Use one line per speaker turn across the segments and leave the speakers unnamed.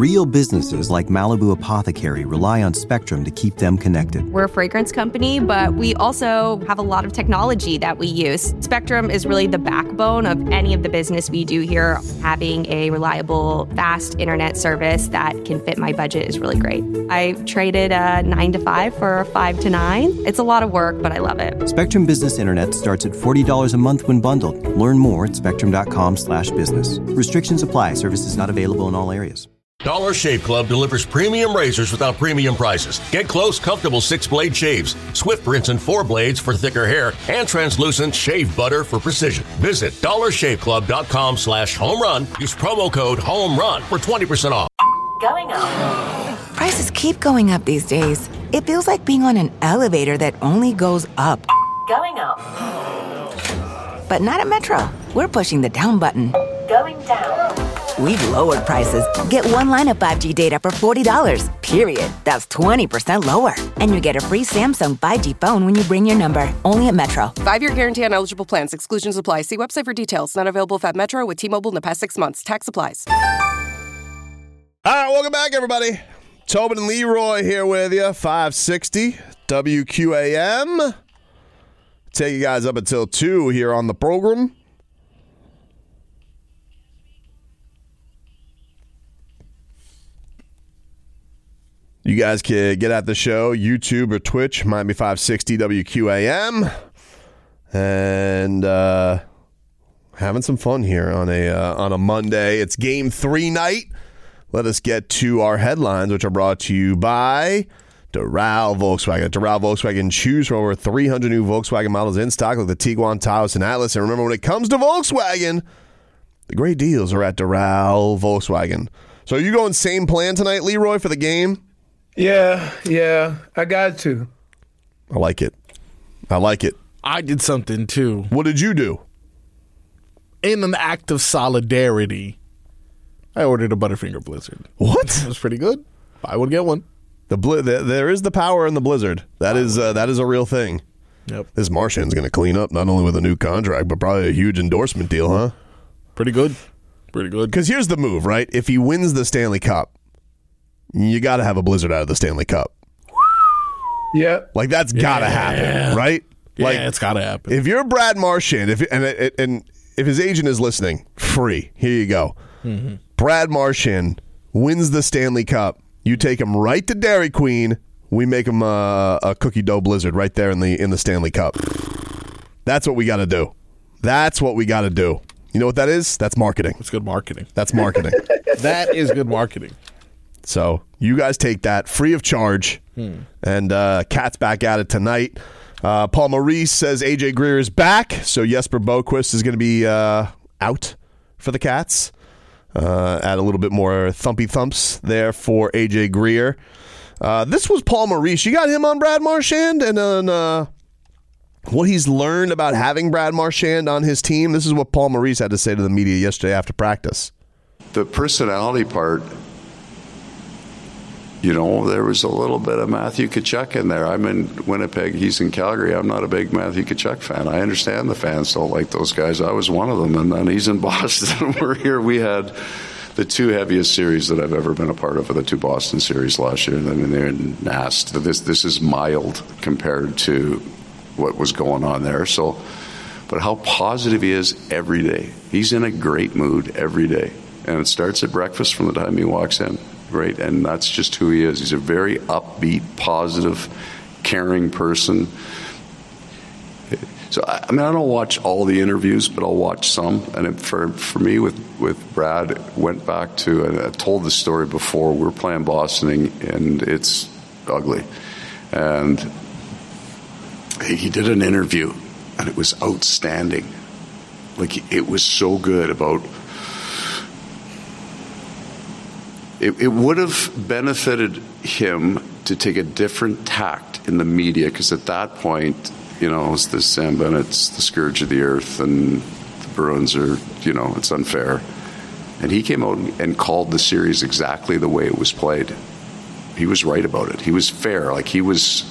Real businesses like Malibu Apothecary rely on Spectrum to keep them connected.
We're a fragrance company, but we also have a lot of technology that we use. Spectrum is really the backbone of any of the business we do here. Having a reliable, fast internet service that can fit my budget is really great. I traded a 9 to 5 for a 5 to 9. It's a lot of work, but I love it.
Spectrum Business Internet starts at $40 a month when bundled. Learn more at spectrum.com/business. Restrictions apply. Services not available in all areas.
Dollar Shave Club delivers premium razors without premium prices. Get close, comfortable 6-blade shaves, swift rinse and 4 blades for thicker hair, and translucent shave butter for precision. Visit dollarshaveclub.com/homerun. Use promo code HOMERUN for 20% off.
Going up.
Prices keep going up these days. It feels like being on an elevator that only goes up.
Going up.
But not at Metro. We're pushing the down button.
Going down.
We've lowered prices. Get one line of 5G data for $40, period. That's 20% lower. And you get a free Samsung 5G phone when you bring your number. Only at Metro.
5-year guarantee on eligible plans. Exclusions apply. See website for details. Not available at Metro with T-Mobile in the past 6 months. Tax applies.
All right, welcome back, everybody. Tobin and Leroy here with you. 560 WQAM. Take you guys up until 2 here on the program. You guys can get at the show, YouTube or Twitch, Miami 560 WQAM. And having some fun here on a Monday. It's Game 3 night. Let us get to our headlines, which are brought to you by Doral Volkswagen. Doral Volkswagen, choose from over 300 new Volkswagen models in stock, like the Tiguan, Taos, and Atlas. And remember, when it comes to Volkswagen, the great deals are at Doral Volkswagen. So are you going same plan tonight, Leroy, for the game?
Yeah, I got to.
I like it.
I did something, too.
What did you do?
In an act of solidarity, I ordered a Butterfinger Blizzard.
What?
It was pretty good. I would get one.
There is the power in the Blizzard. That is a real thing.
Yep.
This Martian's going to clean up not only with a new contract, but probably a huge endorsement deal, huh?
Pretty good.
Because here's the move, right? If he wins the Stanley Cup, you got to have a Blizzard out of the Stanley Cup.
Yeah.
Like, that's got to happen, right? Like,
it's got to happen.
If you're Brad Marchand, and if his agent is listening, free. Here you go. Mm-hmm. Brad Marchand wins the Stanley Cup. You take him right to Dairy Queen. We make him a cookie dough Blizzard right there in the Stanley Cup. That's what we got to do. You know what that is? That's marketing.
It's good marketing.
That's marketing.
That is good marketing.
So you guys take that free of charge. And Cat's back at it tonight. Paul Maurice says AJ Greer is back. So Jesper Boquist is going to be out for the Cats. Add a little bit more thumpy thumps there for AJ Greer. This was Paul Maurice. You got him on Brad Marchand and on what he's learned about having Brad Marchand on his team. This is what Paul Maurice had to say to the media yesterday after practice.
The personality part, there was a little bit of Matthew Tkachuk in there. I'm in Winnipeg. He's in Calgary. I'm not a big Matthew Tkachuk fan. I understand the fans don't like those guys. I was one of them. And then he's in Boston. We're here. We had the 2 heaviest series that I've ever been a part of, the 2 Boston series last year. And they're nasty. This is mild compared to what was going on there. So, but how positive he is every day. He's in a great mood every day. And it starts at breakfast from the time he walks in. Right, and that's just who he is. He's a very upbeat, positive, caring person. So, I don't watch all the interviews, but I'll watch some. And for me, with Brad, went back to, and I told the story before, we were playing Boston, and it's ugly. And he did an interview, and it was outstanding. Like, it was so good about... It would have benefited him to take a different tact in the media, because at that point, it's this Sam Bennett's the scourge of the earth, and the Bruins are, it's unfair. And he came out and called the series exactly the way it was played. He was right about it. He was fair. Like, he was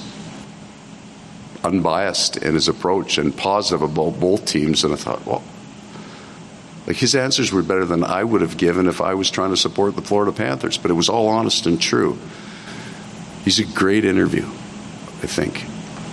unbiased in his approach and positive about both teams. And I thought, well, Like, his answers were better than I would have given if I was trying to support the Florida Panthers, but it was all honest and true. He's a great interview, I think.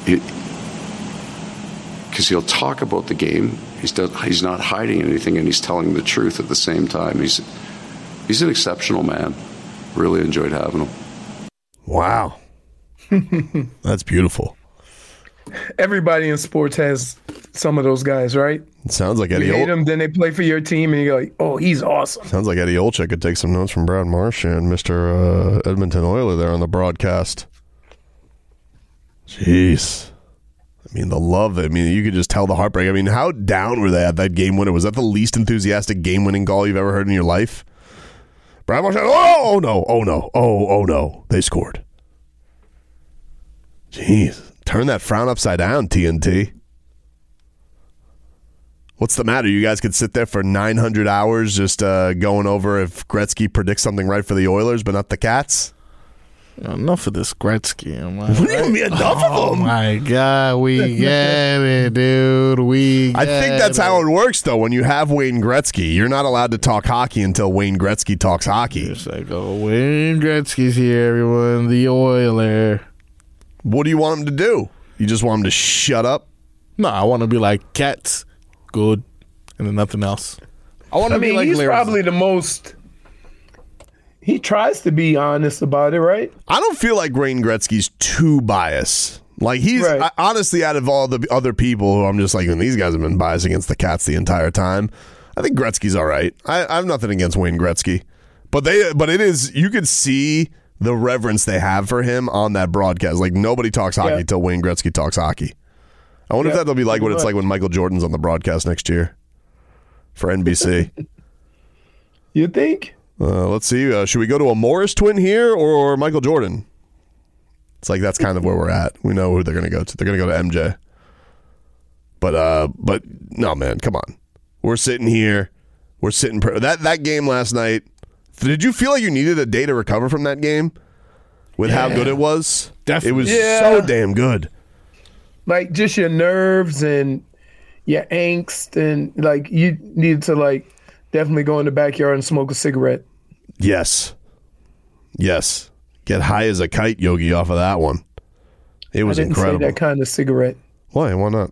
Because he'll talk about the game. He's not hiding anything, and he's telling the truth at the same time. He's an exceptional man. Really enjoyed having him.
Wow. That's beautiful.
Everybody in sports has some of those guys, right?
It sounds like Eddie.
You hate them, then they play for your team, and you're like, "Oh, he's awesome."
Sounds like Eddie Olczyk could take some notes from Brad Marchand, Mr. Edmonton Oiler, there on the broadcast. Jeez. I mean, the love. I mean, you could just tell the heartbreak. I mean, how down were they at that game winner? Was that the least enthusiastic game-winning goal you've ever heard in your life? Brad Marchand, oh no, they scored. Jeez. Turn that frown upside down, TNT. What's the matter? You guys could sit there for 900 hours just going over if Gretzky predicts something right for the Oilers, but not the Cats?
Enough of this Gretzky.
What do you mean enough of him?
Oh, my God. We get it, dude. I
think that's how it works, though. When you have Wayne Gretzky, you're not allowed to talk hockey until Wayne Gretzky talks hockey.
It's like, oh, Wayne Gretzky's here, everyone. The Oiler.
What do you want him to do? You just want him to shut up?
No, I want to be like, Cats, good, and then nothing else. I want to be like
he's
Larry.
Probably the most... He tries to be honest about it, right?
I don't feel like Wayne Gretzky's too biased. Like, he's honestly, out of all the other people who I'm just like, these guys have been biased against the Cats the entire time, I think Gretzky's all right. I have nothing against Wayne Gretzky. But it is, you could see the reverence they have for him on that broadcast. Like, nobody talks hockey until Wayne Gretzky talks hockey. I wonder if that'll be like what it's like when Michael Jordan's on the broadcast next year for NBC.
You think?
Let's see. Should we go to a Morris twin here or Michael Jordan? It's like that's kind of where we're at. We know who they're going to go to. They're going to go to MJ. But no, man, come on. We're sitting here. We're sitting. That game last night. Did you feel like you needed a day to recover from that game with how good it was?
Definitely.
It was so damn good.
Like, just your nerves and your angst, and like you need to like definitely go in the backyard and smoke a cigarette.
Yes. Get high as a kite, Yogi, off of that one. It was incredible.
Say that kind of cigarette.
Why? Why not?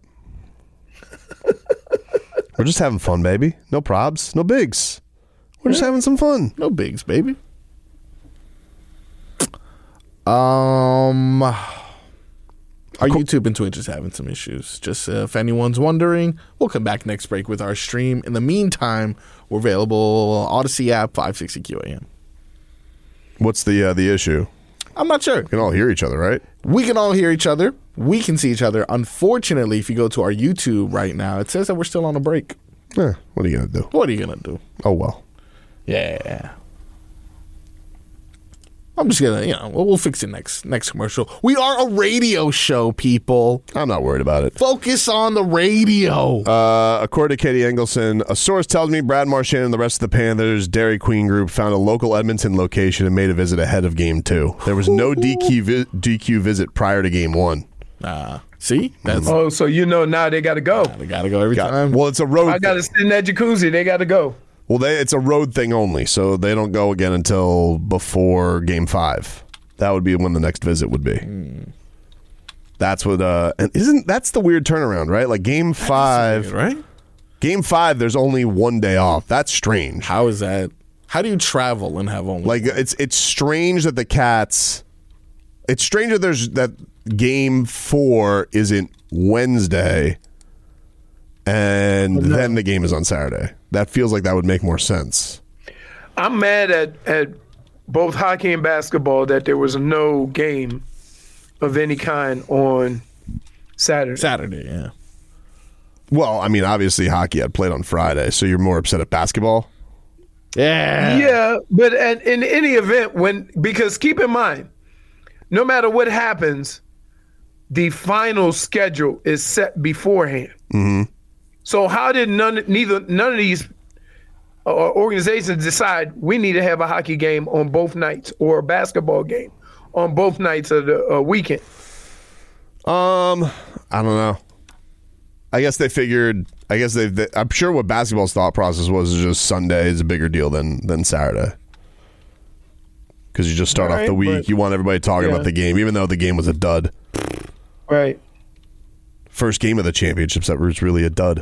We're just having fun, baby. No probs, no bigs. We're just having some fun.
No bigs, baby. Our YouTube and Twitch is having some issues. Just if anyone's wondering, we'll come back next break with our stream. In the meantime, we're available Odyssey app, 560 QAM.
What's the issue?
I'm not sure.
We can all hear each other, right?
We can all hear each other. We can see each other. Unfortunately, if you go to our YouTube right now, it says that we're still on a break.
What are you going to do?
What are you going to do?
Oh, well.
Yeah. I'm just going to, we'll fix it next commercial. We are a radio show, people.
I'm not worried about it.
Focus on the radio.
According to Katie Engelson, a source tells me Brad Marchand and the rest of the Panthers Dairy Queen group found a local Edmonton location and made a visit ahead of Game 2. There was no DQ visit prior to Game 1.
See?
So now they got to go.
They got to go every time.
Well, it's a road
I got to sit in that jacuzzi. They got to go.
Well, it's a road thing only, so they don't go again until before Game 5. That would be when the next visit would be. That's what. And that's the weird turnaround, right? Like Game 5,
weird, right?
Game 5, there's only one day off. That's strange.
How is that? How do you travel and have only?
Like it's strange that the Cats. It's strange that that Game 4 isn't Wednesday, and then the game is on Saturday. That feels like that would make more sense.
I'm mad at both hockey and basketball that there was no game of any kind on Saturday.
Saturday, yeah.
Well, I mean, obviously hockey had played on Friday, so you're more upset at basketball?
Yeah.
Yeah, but in any event, because keep in mind, no matter what happens, the final schedule is set beforehand.
Mm-hmm.
So how did none of these organizations decide we need to have a hockey game on both nights or a basketball game on both nights of the weekend?
I don't know. I guess they figured. I guess I'm sure what basketball's thought process was is just Sunday is a bigger deal than Saturday. Because you just start off the week, you want everybody talking about the game, even though the game was a dud.
Right.
First game of the championships that was really a dud.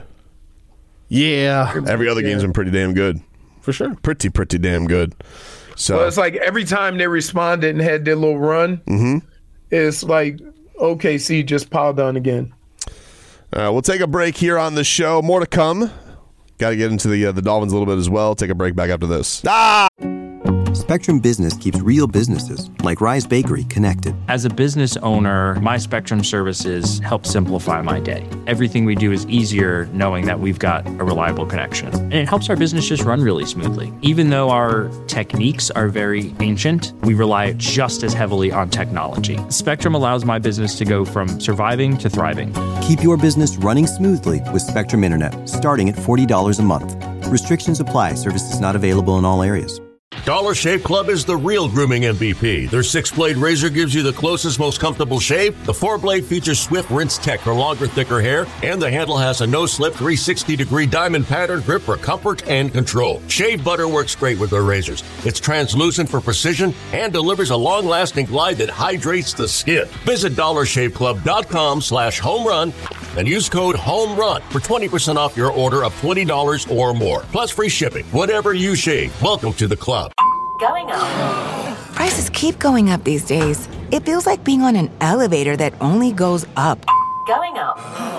Yeah.
Every other game's been pretty damn good.
For sure.
Pretty damn good. So
it's like every time they responded and had their little run, it's like OKC just piled on again.
We'll take a break here on the show. More to come. Got to get into the Dolphins a little bit as well. Take a break back after this.
Spectrum Business keeps real businesses, like Rise Bakery, connected.
As a business owner, my Spectrum services help simplify my day. Everything we do is easier knowing that we've got a reliable connection. And it helps our business just run really smoothly. Even though our techniques are very ancient, we rely just as heavily on technology. Spectrum allows my business to go from surviving to thriving.
Keep your business running smoothly with Spectrum Internet, starting at $40 a month. Restrictions apply. Services not available in all areas.
Dollar Shave Club is the real grooming MVP. Their 6-blade razor gives you the closest, most comfortable shave. The 4-blade features swift rinse tech for longer, thicker hair, and the handle has a no-slip 360-degree diamond pattern grip for comfort and control. Shave butter works great with their razors. It's translucent for precision and delivers a long-lasting glide that hydrates the skin. Visit dollarshaveclub.com/homerun and use code HOMERUN for 20% off your order of $20 or more. Plus free shipping. Whatever you shave, welcome to the club.
Going up.
Prices keep going up these days. It feels like being on an elevator that only goes up.
Going up.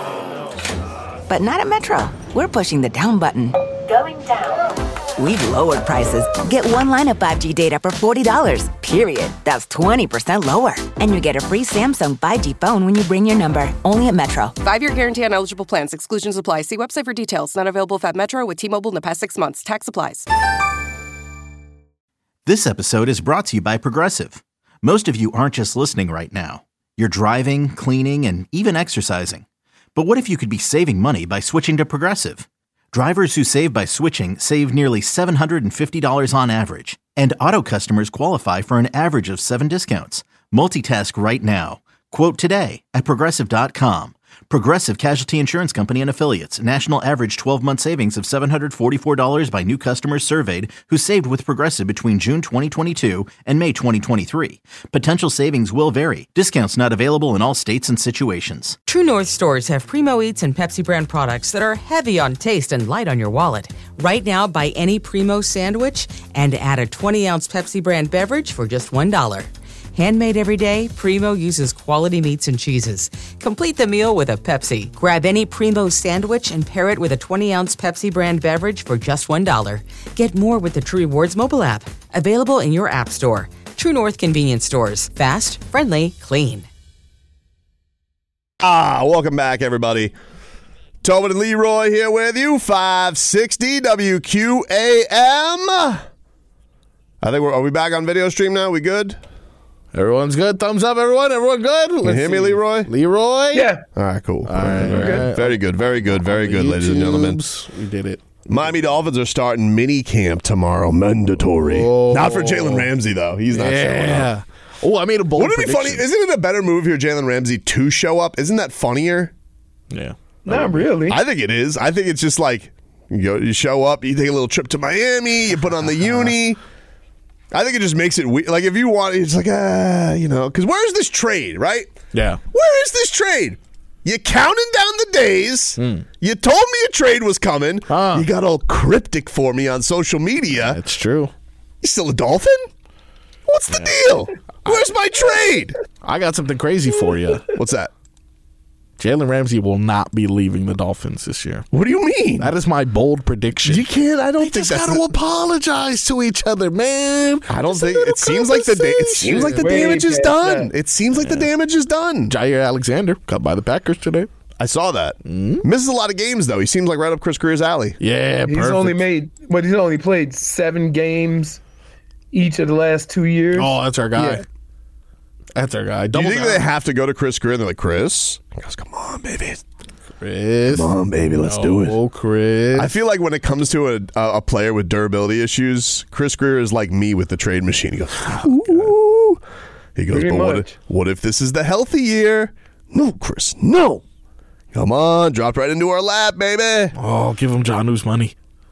But not at Metro. We're pushing the down button.
Going down.
We've lowered prices. Get one line of 5G data for $40, period. That's 20% lower. And you get a free Samsung 5G phone when you bring your number. Only at Metro.
5-year guarantee on eligible plans. Exclusions apply. See website for details. Not available at Metro with T-Mobile in the past 6 months. Tax applies.
This episode is brought to you by Progressive. Most of you aren't just listening right now. You're driving, cleaning, and even exercising. But what if you could be saving money by switching to Progressive? Drivers who save by switching save nearly $750 on average. And auto customers qualify for an average of 7 discounts. Multitask right now. Quote today at Progressive.com. Progressive Casualty Insurance Company and Affiliates. National average 12-month savings of $744 by new customers surveyed who saved with Progressive between June 2022 and May 2023. Potential savings will vary. Discounts not available in all states and situations.
True North stores have Primo Eats and Pepsi brand products that are heavy on taste and light on your wallet. Right now, buy any Primo sandwich and add a 20-ounce Pepsi brand beverage for just $1. Handmade every day, Primo uses quality meats and cheeses. Complete the meal with a Pepsi. Grab any Primo sandwich and pair it with a 20-ounce Pepsi brand beverage for just $1. Get more with the True Rewards mobile app. Available in your app store. True North convenience stores. Fast, friendly, clean.
Welcome back, everybody. Tobin and Leroy here with you. 560 WQAM. I think are we back on video stream now? We good?
Everyone's good. Thumbs up, everyone. Everyone good?
Can you hear me, Leroy?
Leroy?
Yeah.
All right, cool.
All right.
Very good, ladies and gentlemen.
We did it.
Miami Dolphins are starting mini camp tomorrow. Mandatory.
Oh.
Not for Jalen Ramsey, though. He's not showing up.
Oh, I made a bold
Wouldn't it be funny? Isn't it a better move here, Jalen Ramsey, to show up? Isn't that funnier?
Yeah.
Not really.
I think it is. I think it's just like you show up, you take a little trip to Miami, you put on the uni. I think it just makes it weird. Like, if you want, it's like, because where's this trade, right?
Yeah.
Where is this trade? You counting down the days. You told me a trade was coming. You got all cryptic for me on social media.
That's true.
You still a Dolphin? What's the deal? Where's my trade?
I got something crazy for you.
What's that?
Jalen Ramsey will not be leaving the Dolphins this year.
What do you mean?
That is my bold prediction.
You can't. I don't think that's.
They just got to apologize to each other, man.
I don't think it seems like the damage is done. It seems like the damage is done.
Jair Alexander cut by the Packers today.
I saw that. Misses a lot of games though. He seems like right up Chris Greer's alley.
Yeah,
he's only played 7 games each of the last 2 years.
Oh, that's our guy.
Yeah.
That's our guy.
Do you think they have to go to Chris Greer and they're like, Chris? He goes, come on, baby.
Chris.
Come on, baby. Let's do it.
Oh, Chris.
I feel like when it comes to a player with durability issues, Chris Greer is like me with the trade machine. He goes, ooh. He goes, but what if this is the healthy year? No, Chris, no. He Come on, dropped right into our lap, baby.
Oh, give him Jonnu's money.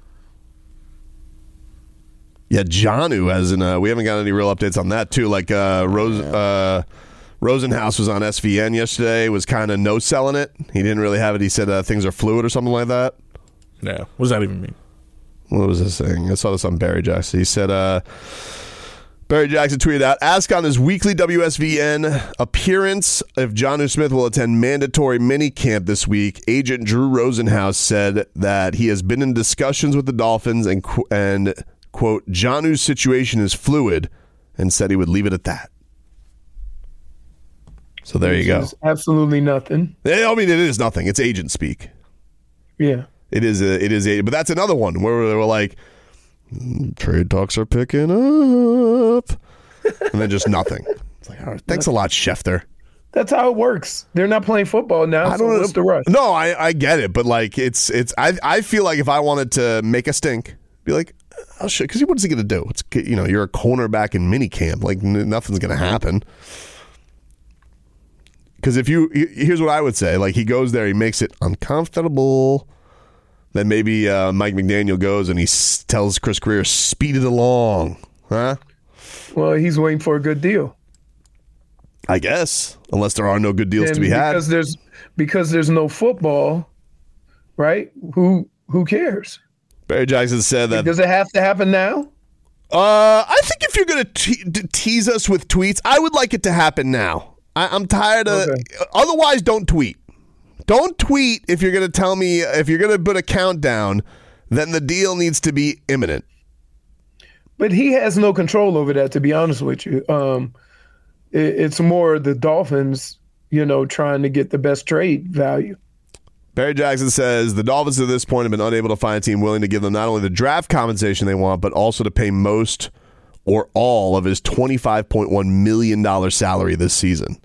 Yeah, Jonnu, as in, we haven't got any real updates on that, too. Like, Rosenhaus was on SVN yesterday, was kind of no-selling it. He didn't really have it. He said things are fluid or something like that.
Yeah, what does that even mean?
What was this thing? I saw this on Barry Jackson. He said, Barry Jackson tweeted out, ask on his weekly WSVN appearance if Jonnu Smith will attend mandatory minicamp this week. Agent Drew Rosenhaus said that he has been in discussions with the Dolphins and quote, Jonnu's situation is fluid, and said he would leave it at that. So there you go.
Absolutely nothing.
I mean, it is nothing. It's agent speak.
Yeah.
It is, but that's another one where they were like, trade talks are picking up, and then just nothing. It's like, all right, thanks a lot, Schefter.
That's how it works. They're not playing football now.
I don't know.
What's the rush?
No, I get it, but like it's. I feel like if I wanted to make a stink, be like, oh shit, because what's he gonna do? It's you're a cornerback in minicamp. Like nothing's gonna happen. Because here's what I would say: like he goes there, he makes it uncomfortable. Then maybe Mike McDaniel goes and he tells Chris Greer, speed it along. Huh?
Well, he's waiting for a good deal.
I guess. Unless there are no good deals to be had.
Because there's no football, right? Who cares?
Barry Jackson said that.
Does it have to happen now?
I think if you're going to tease us with tweets, I would like it to happen now. I'm tired of... Okay. Otherwise, don't tweet. Don't tweet if you're going to tell me, if you're going to put a countdown, then the deal needs to be imminent.
But he has no control over that, to be honest with you. It's more the Dolphins, trying to get the best trade value.
Barry Jackson says the Dolphins at this point have been unable to find a team willing to give them not only the draft compensation they want, but also to pay most or all of his $25.1 million salary this season.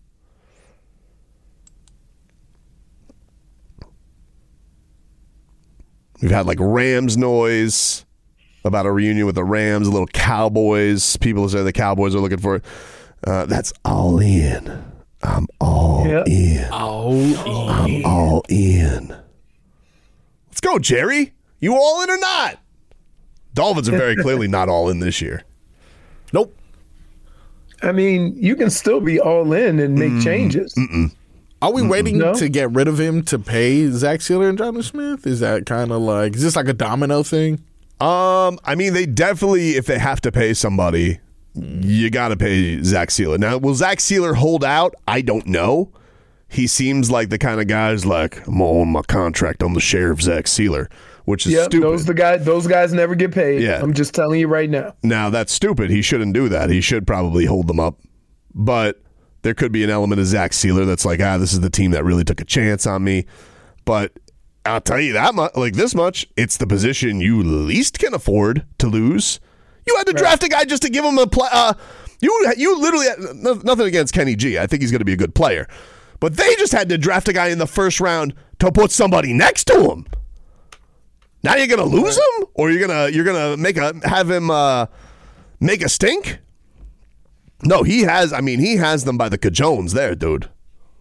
We've had like Rams noise about a reunion with the Rams, a little Cowboys. People say the Cowboys are looking for it. That's all in. I'm all in. I'm all in. Let's go, Jerry. You all in or not? Dolphins are very clearly not all in this year. Nope.
I mean, you can still be all in and make changes.
Are we waiting to get rid of him to pay Zach Sealer and Jonnu Smith? Is that kind of like, is this like a domino thing?
I mean, they definitely, if they have to pay somebody, you got to pay Zach Sealer. Now, will Zach Sealer hold out? I don't know. He seems like the kind of guy who's like, I'm on my contract. I'm the sheriff, Zach Sealer, which is stupid.
Those guys never get paid.
Yeah.
I'm just telling you right now.
Now, that's stupid. He shouldn't do that. He should probably hold them up. But there could be an element of Zach Sealer that's like, this is the team that really took a chance on me. But I'll tell you that much, like this much, it's the position you least can afford to lose. You had to draft a guy just to give him a play. You literally had nothing against Kenny G. I think he's going to be a good player. But they just had to draft a guy in the first round to put somebody next to him. Now you're going to lose him, or you're gonna have him make a stink. No, he has them by the cajones there, dude.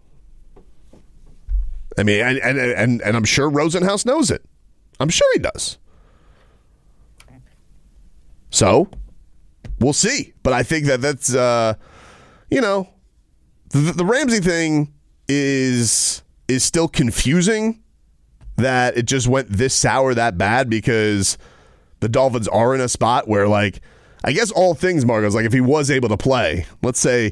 I mean, and I'm sure Rosenhaus knows it. I'm sure he does. So, we'll see. But I think that's, the Ramsey thing is still confusing that it just went this sour that bad, because the Dolphins are in a spot where, like, I guess all things, Margot's like, if he was able to play, let's say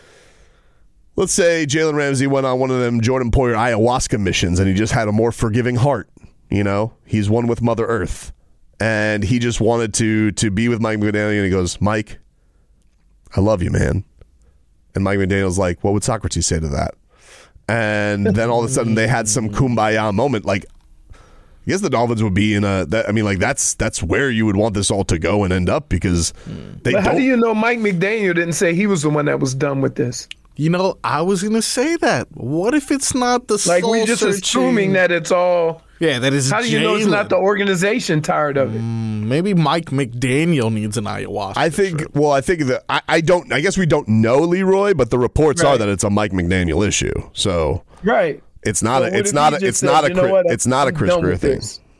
Jalen Ramsey went on one of them Jordan Poyer ayahuasca missions and he just had a more forgiving heart. He's one with Mother Earth. And he just wanted to be with Mike McDaniel, and he goes, Mike, I love you, man. And Mike McDaniel's like, what would Socrates say to that? And then all of a sudden they had some kumbaya moment. Like, I guess the Dolphins would be in that's where you would want this all to go and end up, because
how do you know Mike McDaniel didn't say he was the one that was done with this?
I was going to say that. What if it's not the
like we're just assuming that it's all...
Yeah, that is.
How do you know it's not the organization tired of it?
Maybe Mike McDaniel needs an ayahuasca.
I think that I guess we don't know, Leroy, but the reports are that it's a Mike McDaniel issue. So
right.
It's not a Chris Greer thing.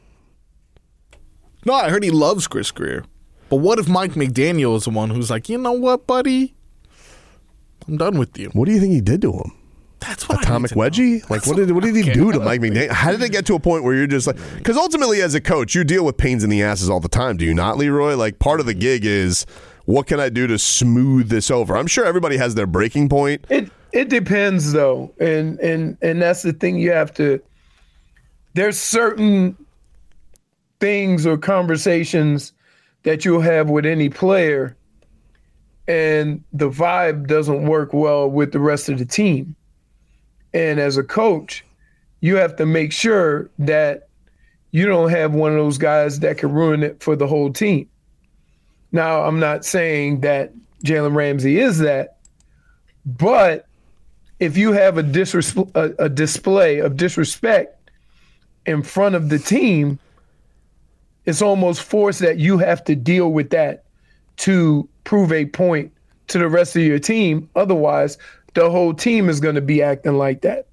No, I heard he loves Chris Greer. But what if Mike McDaniel is the one who's like, you know what, buddy? I'm done with you.
What do you think he did to him?
That's what
Atomic wedgie? Like, what did he do to Mike McDaniel? How did it get to a point where you're just like, because ultimately as a coach, you deal with pains in the asses all the time, do you not, Leroy? Like, part of the gig is, what can I do to smooth this over? I'm sure everybody has their breaking point.
It depends, though, and that's the thing you have to. There's certain things or conversations that you'll have with any player, and the vibe doesn't work well with the rest of the team. And as a coach, you have to make sure that you don't have one of those guys that can ruin it for the whole team. Now, I'm not saying that Jalen Ramsey is that, but if you have a display of disrespect in front of the team, it's almost forced that you have to deal with that to prove a point to the rest of your team. Otherwise, the whole team is going to be acting like that.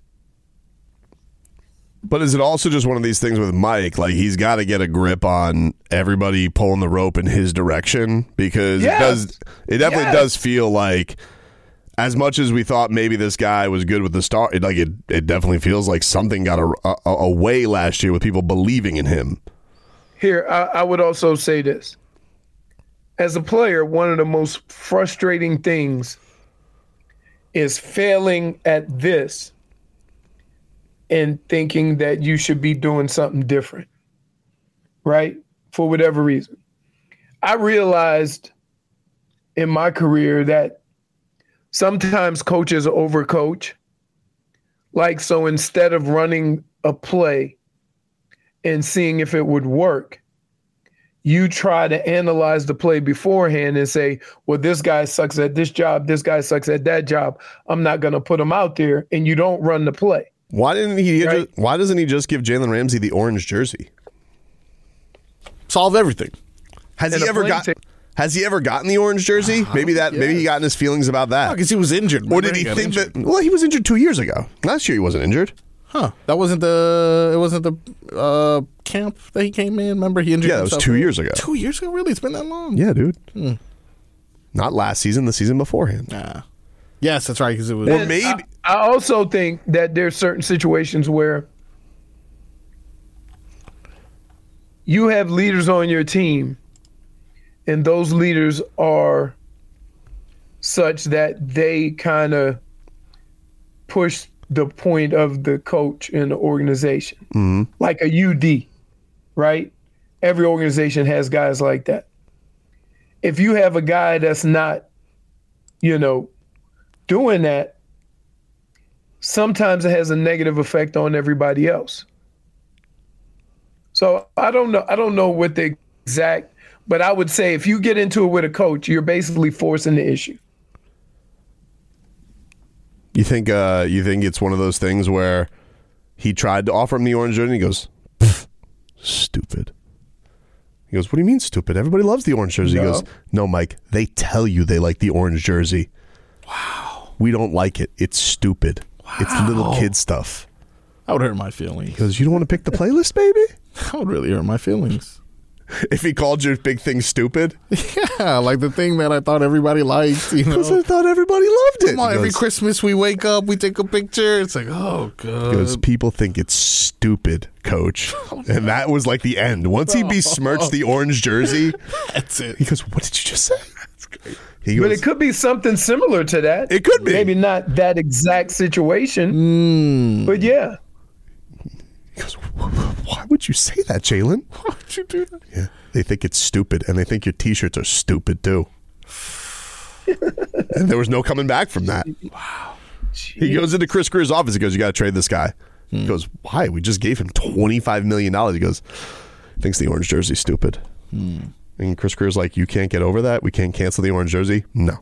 But is it also just one of these things with Mike? Like, he's got to get a grip on everybody pulling the rope in his direction, because it definitely does feel like, as much as we thought maybe this guy was good with the start, it definitely feels like something got away last year with people believing in him.
Here, I would also say this. As a player, one of the most frustrating things is failing at this and thinking that you should be doing something different, right? For whatever reason. I realized in my career that sometimes coaches overcoach. Like, so instead of running a play and seeing if it would work, you try to analyze the play beforehand and say, well, this guy sucks at this job, this guy sucks at that job, I'm not going to put him out there, and you don't run the play.
Why doesn't he just give Jalen Ramsey the orange jersey?
Solve everything.
Has he ever gotten the orange jersey? Maybe he got in his feelings about that.
Because he was injured.
Or did he think that? Well, he was injured 2 years ago. Last year he wasn't injured.
Huh? That wasn't the camp that he came in. Remember, he injured himself.
Yeah, that was 2 years ago.
2 years ago? Really? It's been that long?
Yeah, dude. Not last season. The season beforehand.
Yes, that's right. Because it was.
Or maybe I also think that there's certain situations where you have leaders on your team, and those leaders are such that they kind of push the point of the coach in the organization.
Mm-hmm.
Like a UD, right? Every organization has guys like that. If you have a guy that's not, doing that, sometimes it has a negative effect on everybody else. So I don't know what the exact, but I would say if you get into it with a coach, you're basically forcing the issue.
You think it's one of those things where he tried to offer him the orange jersey and he goes, stupid. He goes, what do you mean stupid? Everybody loves the orange jersey.
No.
He goes, no, Mike, they tell you they like the orange jersey.
Wow.
We don't like it. It's stupid. Wow. It's little kid stuff.
That would hurt my feelings.
He goes, you don't want to pick the playlist, baby?
That would really hurt my feelings.
If he called your big thing stupid?
Yeah, like the thing that I thought everybody liked.
Because I thought everybody loved it.
Come on, every Christmas we wake up, we take a picture. It's like, oh, God.
Because people think it's stupid, coach. And that was like the end. Once he besmirched the orange jersey,
that's it.
He goes, what did you just say? That's great.
But it could be something similar to that.
It could be.
Maybe not that exact situation, but yeah.
He goes, why would you say that, Jalen?
Why would you do that?
Yeah, they think it's stupid, and they think your T-shirts are stupid, too. And there was no coming back from that.
Wow.
Jeez. He goes into Chris Greer's office. He goes, you got to trade this guy. He goes, why? We just gave him $25 million. He goes, thinks the orange jersey's stupid. And Chris Greer's like, you can't get over that? We can't cancel the orange jersey? No.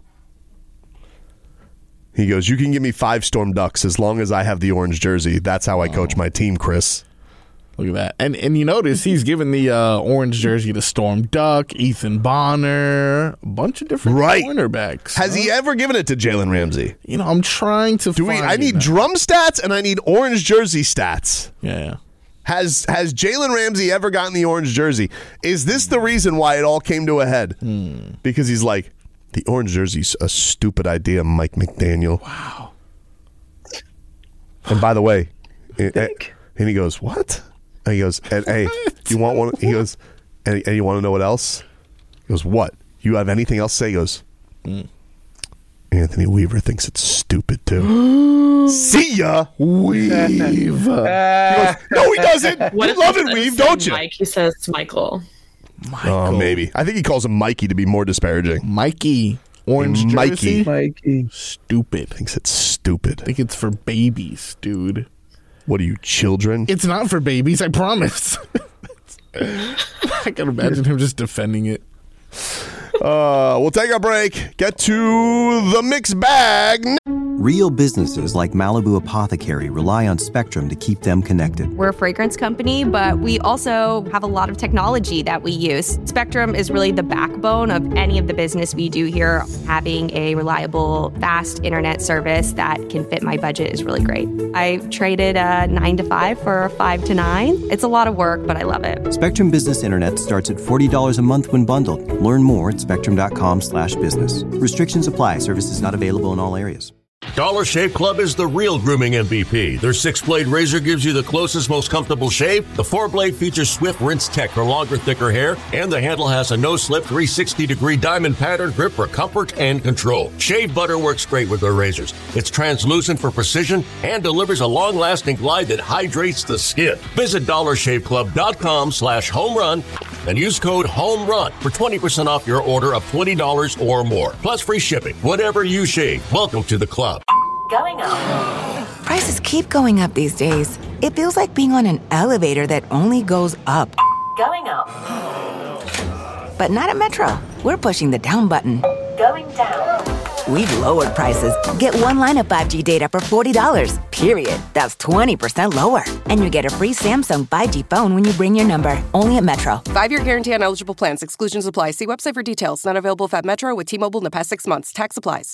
He goes, you can give me 5 Storm Ducks as long as I have the orange jersey. That's how I coach my team, Chris.
Look at that. And you notice he's given the orange jersey to Storm Duck, Ethan Bonner, a bunch of different cornerbacks.
Has he ever given it to Jalen Ramsey?
You know, I'm trying to find
I need drum stats and I need orange jersey stats.
Yeah.
Has Jalen Ramsey ever gotten the orange jersey? Is this the reason why it all came to a head? Because he's like, the orange jersey's a stupid idea, Mike McDaniel.
Wow.
And by the way, and he goes, what? And he goes, and, hey, you want one? He goes, and you want to know what else? He goes, what? You have anything else to say? He goes, Anthony Weaver thinks it's stupid too. See ya, Weave. He goes, no, he doesn't.
What
You
if
love
he
it,
says
Weave, don't you?
Mike, he says it's Michael.
Oh, maybe. I think he calls him Mikey to be more disparaging.
Mikey. Orange jersey?
Mikey.
Stupid.
Thinks it's stupid.
I think it's for babies, dude.
What are you, children?
It's not for babies, I promise. I can imagine him just defending it.
We'll take a break. Get to the mixed bag.
Real businesses like Malibu Apothecary rely on Spectrum to keep them connected.
We're a fragrance company, but we also have a lot of technology that we use. Spectrum is really the backbone of any of the business we do here. Having a reliable, fast internet service that can fit my budget is really great. I traded a 9 to 5 for a 5 to 9. It's a lot of work, but I love it.
Spectrum Business Internet starts at $40 a month when bundled. Learn more at spectrum.com/business. Restrictions apply. Services not available in all areas.
Dollar Shave Club is the real grooming MVP. Their 6-blade razor gives you the closest, most comfortable shave. The 4-blade features Swift Rinse Tech for longer, thicker hair, and the handle has a no-slip 360-degree diamond pattern grip for comfort and control. Shave butter works great with their razors. It's translucent for precision and delivers a long-lasting glide that hydrates the skin. Visit dollarshaveclub.com/homerun and use code HOMERUN for 20% off your order of $20 or more. Plus free shipping. Whatever you shave, welcome to the club.
Going up.
Prices keep going up these days. It feels like being on an elevator that only goes up.
Going up.
But not at Metro. We're pushing the down button.
Going down.
We've lowered prices. Get one line of 5G data for $40, period. That's 20% lower. And you get a free Samsung 5G phone when you bring your number. Only at Metro.
5-year guarantee on eligible plans. Exclusions apply. See website for details. Not available at Metro with T-Mobile in the past 6 months. Tax applies.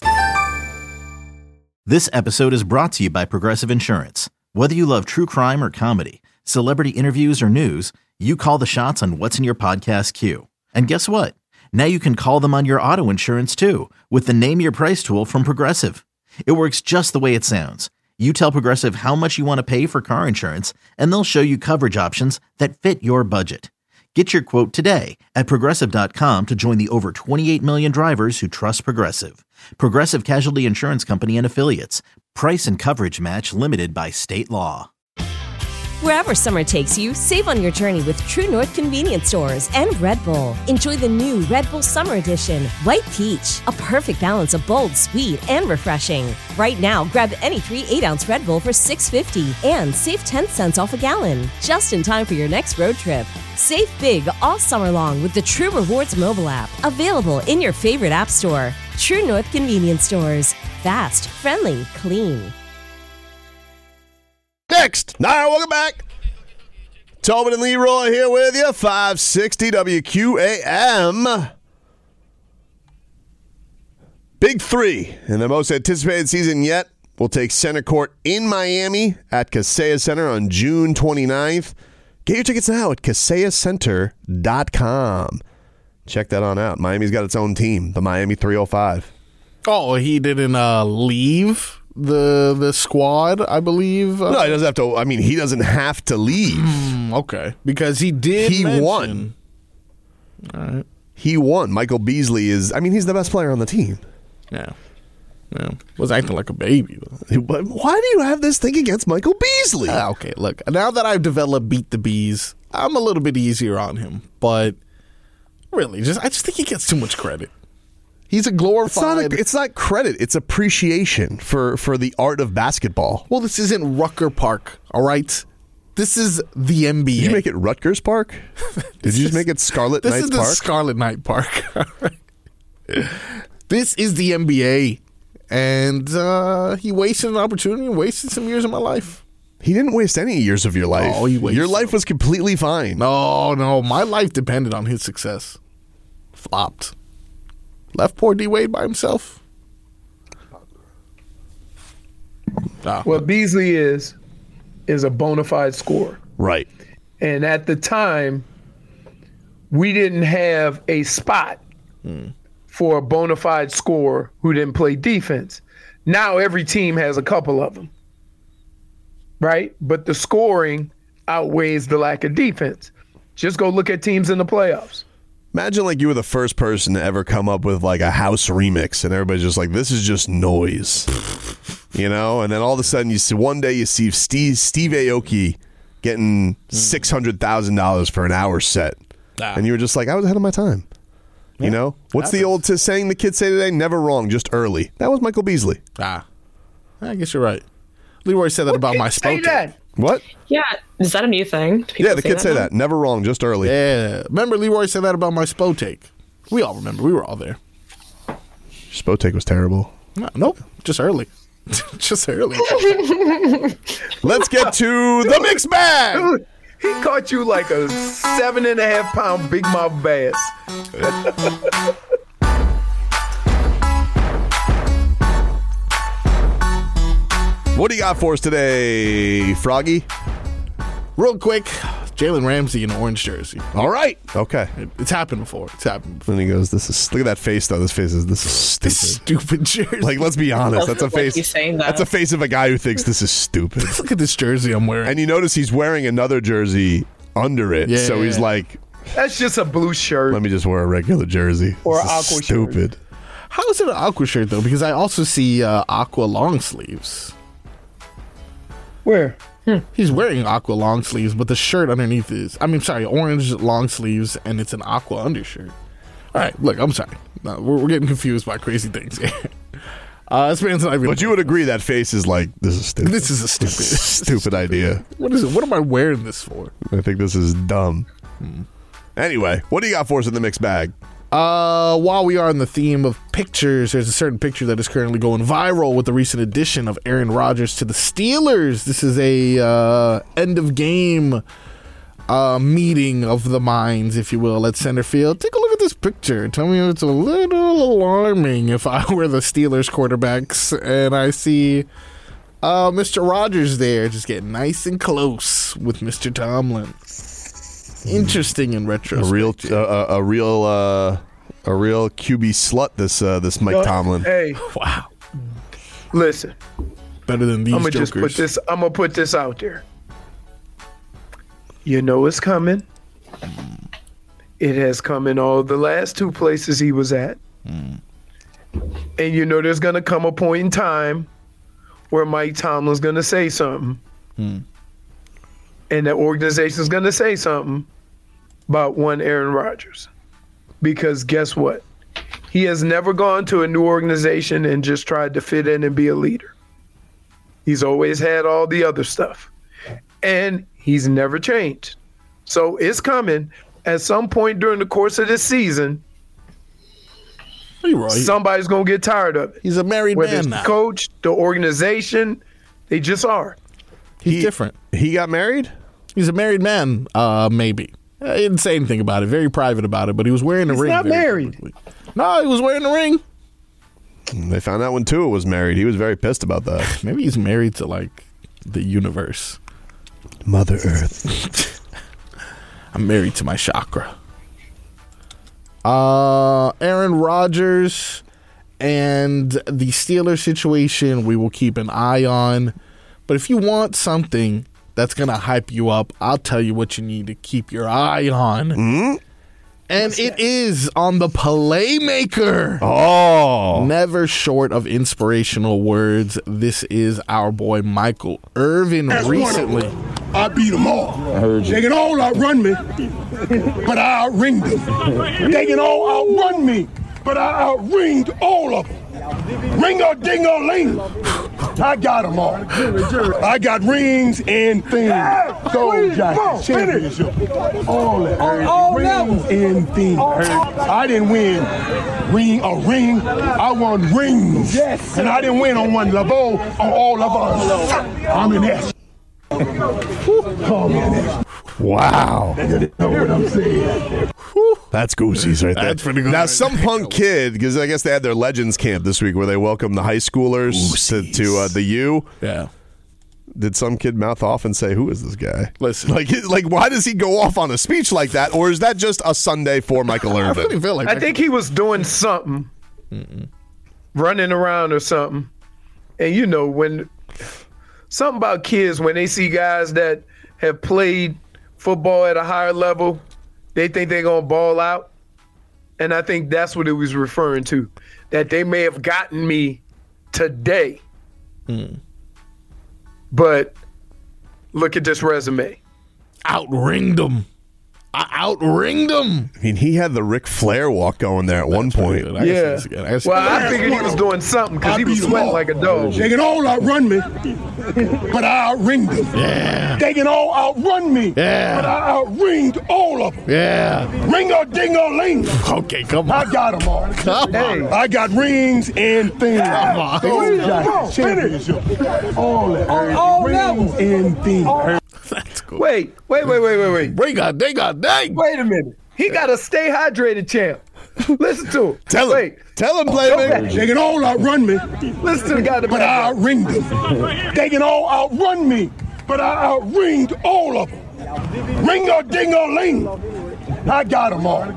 This episode is brought to you by Progressive Insurance. Whether you love true crime or comedy, celebrity interviews or news, you call the shots on what's in your podcast queue. And guess what? Now you can call them on your auto insurance too with the Name Your Price tool from Progressive. It works just the way it sounds. You tell Progressive how much you want to pay for car insurance, and they'll show you coverage options that fit your budget. Get your quote today at Progressive.com to join the over 28 million drivers who trust Progressive. Progressive Casualty Insurance Company and Affiliates. Price and coverage match limited by state law.
Wherever summer takes you, save on your journey with True North Convenience Stores and Red Bull. Enjoy the new Red Bull Summer Edition, White Peach, a perfect balance of bold, sweet, and refreshing. Right now, grab any 3 8-ounce Red Bull for $6.50 and save 10 cents off a gallon. Just in time for your next road trip. Save big all summer long with the True Rewards mobile app, available in your favorite app store. True North Convenience Stores. Fast, friendly, clean.
Next. All right, welcome back. Tobin and Leroy here with you. 560 WQAM. Big 3 in the most anticipated season yet will take center court in Miami at Kaseya Center on June 29th. Get your tickets now at KaseyaCenter.com. Check that on out. Miami's got its own team, the Miami 305.
Oh, he didn't leave the squad, I believe.
No, he doesn't have to. I mean, he doesn't have to leave.
Okay, because he did.
He won.
All right.
He won. Michael Beasley is. I mean, he's the best player on the team.
Yeah. Was acting like a baby though.
But why do you have this thing against Michael Beasley?
Okay, look. Now that I've developed Beat the Bees, I'm a little bit easier on him. But really, I just think he gets too much credit. He's a glorified...
It's not credit. It's appreciation for the art of basketball.
Well, this isn't Rucker Park, all right? This is the NBA.
Did you make it Rutgers Park? Did you just make it Scarlet Knights Park?
This is the Scarlet Knight Park. All right. This is the NBA. And he wasted an opportunity and wasted some years of my life.
He didn't waste any years of your life.
Oh, he wasted
your life was completely fine.
No, my life depended on his success. Flopped. Left poor D Wade by himself.
What Beasley is a bona fide scorer.
Right.
And at the time, we didn't have a spot for a bona fide scorer who didn't play defense. Now every team has a couple of them, right? But the scoring outweighs the lack of defense. Just go look at teams in the playoffs.
Imagine like you were the first person to ever come up with like a house remix and everybody's just like, this is just noise. You know? And then all of a sudden you see one day you see Steve Aoki getting $600,000 for an hour set. And you were just like, I was ahead of my time. Yeah, you know? What's the old saying the kids say today? Never wrong, just early. That was Michael Beasley.
I guess you're right. Leroy said that about my Spo tape.
What?
Yeah. Is that a new thing?
Yeah, the kids say that. Never wrong, just early.
Yeah. Remember Leroy said that about my Spo take? We all remember. We were all there.
Your Spo take was terrible.
Nope. Just early. Just early.
Let's get to the mixed bag.
Dude, he caught you like a 7.5 pound big mouth bass.
What do you got for us today, Froggy?
Real quick, Jalen Ramsey in an orange jersey.
All right. Okay.
It's happened before.
And he goes, look at that face, though. This is stupid.
Stupid jersey.
Like, let's be honest. That's a face.
He's saying that.
That's a face of a guy who thinks this is stupid.
Look at this jersey I'm wearing.
And you notice he's wearing another jersey under it.
Yeah.
So he's like,
that's just a blue shirt.
Let me just wear a regular jersey.
Or
an
aqua
stupid.
shirt.
How is it an aqua shirt, though? Because I also see aqua long sleeves.
Where?
He's wearing aqua long sleeves, but the shirt underneath is, orange long sleeves, and it's an aqua undershirt. All right, look, I'm sorry. No, we're getting confused by crazy things here. This man's not even.
But you would agree that face is like, this is stupid.
This is a
stupid idea.
What is it? What am I wearing this for?
I think this is dumb. Anyway, what do you got for us in the mixed bag?
While we are on the theme of pictures, there's a certain picture that is currently going viral with the recent addition of Aaron Rodgers to the Steelers. This is a end of game meeting of the minds, if you will, at center field. Take a look at this picture. Tell me if it's a little alarming if I were the Steelers quarterbacks and I see Mr. Rodgers there just getting nice and close with Mr. Tomlin. Interesting in retrospect.
A real QB slut. This Mike Tomlin.
Hey,
wow.
Listen,
better than these
jokers. I'm gonna put this out there. You know it's coming. It has come in all the last two places he was at, and you know there's gonna come a point in time where Mike Tomlin's gonna say something. And the organization's going to say something about one Aaron Rodgers. Because guess what? He has never gone to a new organization and just tried to fit in and be a leader. He's always had all the other stuff. And he's never changed. So it's coming. At some point during the course of this season, somebody's going to get tired of it.
He's a married
Whether
man
it's
now.
the coach, the organization, they just are.
He's different.
He got married?
He's a married man, maybe. He didn't say anything about it. Very private about it, but he was wearing a ring.
He's not married.
Quickly. No, he was wearing a ring.
They found out when Tua was married. He was very pissed about that.
Maybe he's married to, like, the universe.
Mother Earth.
I'm married to my chakra. Aaron Rodgers and the Steelers situation we will keep an eye on. But if you want something that's going to hype you up, I'll tell you what you need to keep your eye on. And it is on the Playmaker.
Oh.
Never short of inspirational words. This is our boy Michael Irvin recently.
I beat them all.
I heard you.
They can all outrun me, but I outringed them. They can all outrun me, but I outringed all of them. Ring-a-ding-a-ling. I got them all. I got rings and things. Gold jacket, championship. All rings and things. I didn't win a ring. I won rings. Yes. And I didn't win on one level, on all of us. I'm an S.
Wow.
Know what I'm saying?
That's Goosey's right there.
That's pretty good.
Now,
right
some
there.
punk kid, because I guess they had their Legends camp this week where they welcomed the high schoolers to the U.
Yeah.
Did some kid mouth off and say, "Who is this guy?"
Listen.
Like, why does he go off on a speech like that? Or is that just a Sunday for Michael
I
Irvin?
really feel like
I think he was doing something, running around or something. And you know, when something about kids, when they see guys that have played football at a higher level, they think they're going to ball out. And I think that's what it was referring to, that they may have gotten me today. But look at this resume.
Outringed him. I outringed him.
I mean, he had the Ric Flair walk going there at one point.
Yeah. Well, I figured he was doing something because he was sweating like a dog.
They can all outrun me, but I outringed them.
Yeah.
They can all outrun me,
Yeah.
but I outringed all of them.
Yeah.
Ring-a-ding-a-ling.
Okay, come on.
I got them all.
Come on.
I got rings and things.
Come on.
Gold jacket, championship, all that. Rings and things.
That's cool.
Wait.
They got dang.
Wait a minute. He got a stay hydrated champ. Listen to him.
Tell him, Playmaker.
They can all outrun me,
Listen to the guy.
but I outringed them. They can all outrun me, but I outringed all of them. Ring-a-ding-a-ling. I got them all.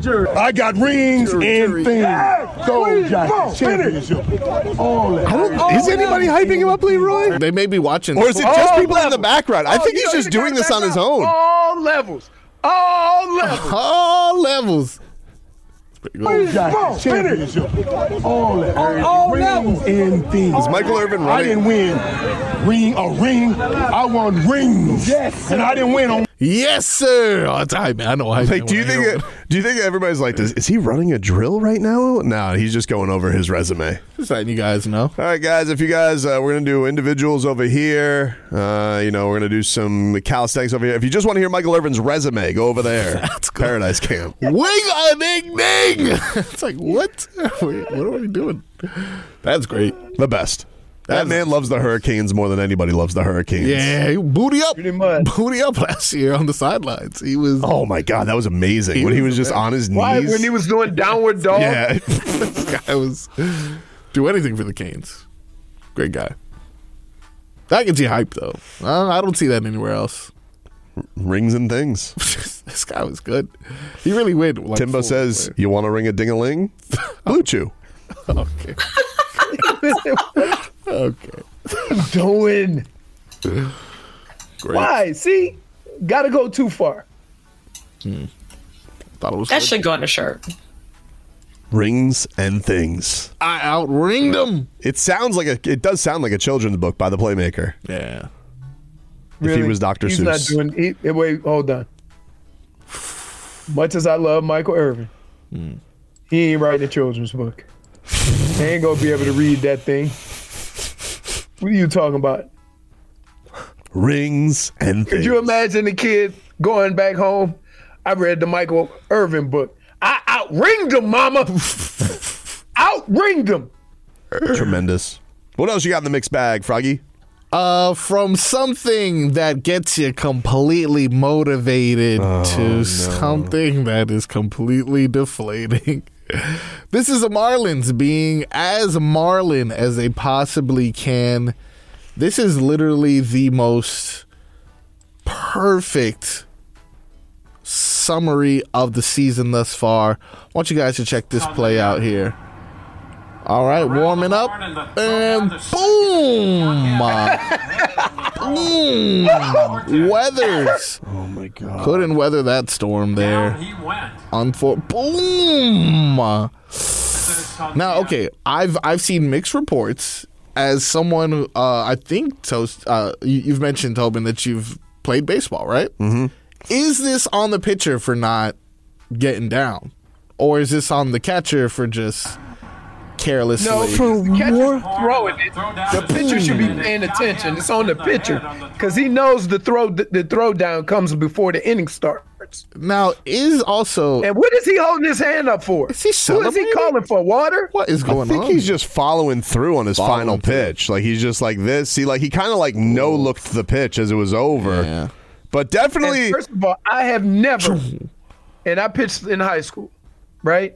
I got rings and things. Gold jacket, championship, all that.
Is anybody hyping him up, Leroy?
They may be watching.
Or is it just
All
people in the
levels.
background? I think he's
you
just
know,
doing this on his own.
All levels. All levels.
All levels. It's pretty good.
Gold jacket, championship, all that. Rings and things.
Is Michael Irvin
I
running?
didn't win a ring. I won rings. Yes. And I didn't win on.
Yes, sir. Oh, it's hype, man. I know hype.
Like, do you think everybody's like this? Is he running a drill right now? No, he's just going over his resume.
Just letting you guys know.
All right, guys. If you guys, we're gonna do individuals over here. We're gonna do some calisthenics over here. If you just want to hear Michael Irvin's resume, go over there.
That's good.
Paradise Camp.
Wing a ding ding. It's like, what? What are we doing? That's great.
The best. That man loves the Hurricanes more than anybody loves the Hurricanes.
Yeah, he booty up.
Pretty much.
Booty up last year on the sidelines. He was.
Oh my God, that was amazing when he was just on his knees.
Why? When he was doing downward dog?
Yeah.
This guy was do anything for the Canes. Great guy. That gets you hyped though. I don't see that anywhere else.
Rings and things.
This guy was good. He really went. Like,
Timbo says, "You want to ring a ding-a-ling? Blue Chew."
Okay. Okay.
Doing.
Great.
Why? See? Gotta go too far.
Thought it was
That
good.
should go on a shirt.
Rings and things.
I outringed him.
It does sound like a children's book by the Playmaker.
Yeah.
If he was Dr.
He's
Seuss.
not doing. Wait, hold on. Much as I love Michael Irvin, he ain't writing a children's book. He ain't gonna be able to read that thing. What are you talking about?
Rings and
Could
things.
you imagine the kid going back home? I read the Michael Irvin book. I outringed him, mama. Outringed him.
Tremendous. What else you got in the mixed bag, Froggy?
From something that gets you completely motivated to something that is completely deflating. This is a Marlins being as Marlin as they possibly can. This is literally the most perfect summary of the season thus far. I want you guys to check this play out here. All right, warming up, and boom! Boom! Weathers.
Oh my God!
Couldn't weather that storm there. Boom! Now, okay, I've seen mixed reports. As someone who, I think, you've mentioned, Tobin, that you've played baseball, right? Mm-hmm. Is this on the pitcher for not getting down? Or is this on the catcher for just carelessly?
No, the catcher's throwing it. The pitcher should be paying attention. It's on the pitcher because he knows the throw down comes before the inning starts. starts.
Now, is also...
And what is he holding his hand up for?
Is he
Who is he calling for? Water?
What is going on?
I think he's just following through on his final pitch. Like, he's just like this. See, like, he kind of like no-looked the pitch as it was over. Yeah. But definitely...
And first of all, I have never... And I pitched in high school, right?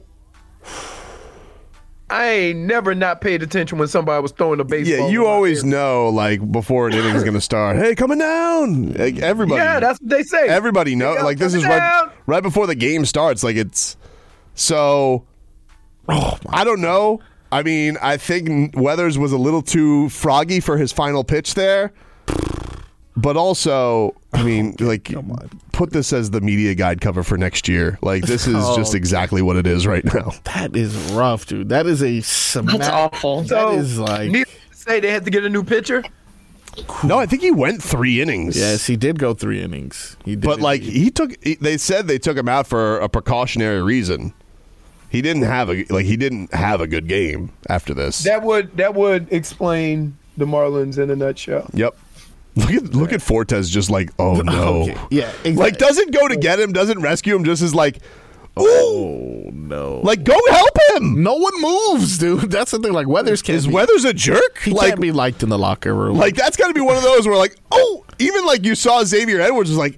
I ain't never not paid attention when somebody was throwing a baseball.
Yeah, you always know, like, before an inning's going to start, hey, coming down. Like, everybody.
Yeah, that's what they say.
Everybody knows. Like, this is right before the game starts. Like, it's... So, I don't know. I mean, I think Weathers was a little too froggy for his final pitch there. But also, I mean, like, put this as the media guide cover for next year. Like, this is just exactly what it is right now.
That is rough, dude. That is
That's awful.
So,
that is like...
Needless to say they had to get a new pitcher?
No, I think he went 3 innings.
Yes, he did go 3 innings. He did.
But, like, they said they took him out for a precautionary reason. He didn't have a good game after this.
That would explain the Marlins in a nutshell.
Yep. Look at Fortes just like, oh no.
Okay. Yeah, exactly.
Like, doesn't go to get him, doesn't rescue him, just is like,
oh no.
Like, go help him.
No one moves, dude. That's the thing. Like, Weathers can't
Is Weathers a jerk?
He can't be liked in the locker room.
Like, that's got to be one of those where, like, even like you saw Xavier Edwards was like,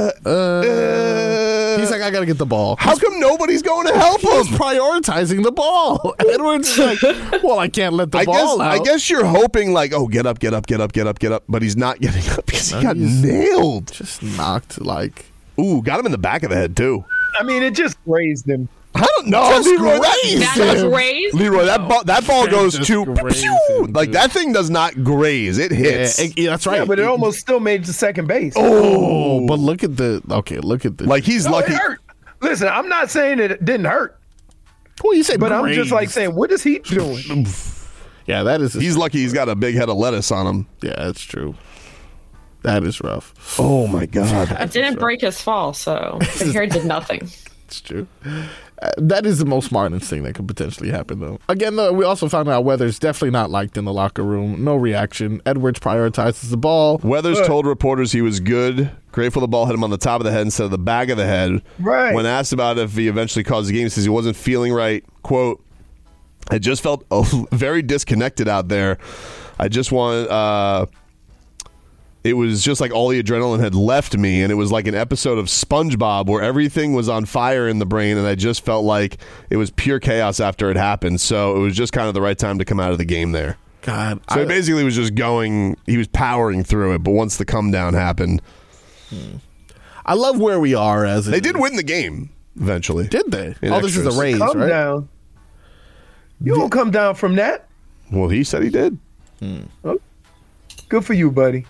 He's like, I got to get the ball.
How come nobody's going to help him?
He's prioritizing the ball. Edwards is like, well, I can't let the ball out.
I guess you're hoping, like, oh, get up. But he's not getting up because he got nailed.
Just knocked, like.
Ooh, got him in the back of the head, too.
I mean, it just grazed him.
I don't know, Leroy. Leroy, that ball goes to like that thing does not graze; it hits.
Yeah, that's right.
Yeah, but it almost still made it to second base.
Oh, but look at the.
Like he's lucky.
It hurt. Listen, I'm not saying that it didn't hurt.
Well, you said,
but
grazed.
I'm just like saying, what is he doing?
Yeah, that is.
He's lucky. He's got a big head of lettuce on him.
Yeah, that's true. That is rough.
Oh my god!
It didn't break his fall, so the hair did nothing.
It's true. That is the most Marlins thing that could potentially happen, though. Again, though, we also found out Weathers definitely not liked in the locker room. No reaction. Edwards prioritizes the ball.
Weathers told reporters he was good. Grateful the ball hit him on the top of the head instead of the back of the head.
Right.
When asked about if he eventually caused the game, he says he wasn't feeling right. Quote, I just felt very disconnected out there. I just want... It was just like all the adrenaline had left me, and it was like an episode of SpongeBob where everything was on fire in the brain, and I just felt like it was pure chaos after it happened. So it was just kind of the right time to come out of the game there.
God.
So he basically was just going, he was powering through it, but once the come down happened.
I love where we are as
They did win the game eventually.
Did they?
This
is a Rays,
come
right?
Down. You won't come down from that.
Well, he said he did.
Oh, good for you, buddy.